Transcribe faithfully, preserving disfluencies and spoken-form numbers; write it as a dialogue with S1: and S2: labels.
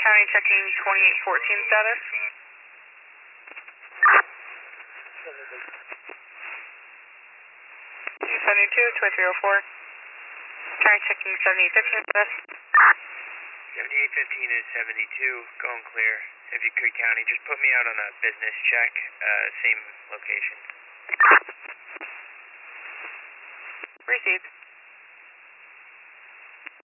S1: County checking twenty-eight fourteen status. seventy-two, twenty-three oh four. County checking seventy-eight fifteen status.
S2: seventy-eight fifteen is seventy-two, going clear. If you could, County, just put me out on a business check, uh, same location.
S1: Received.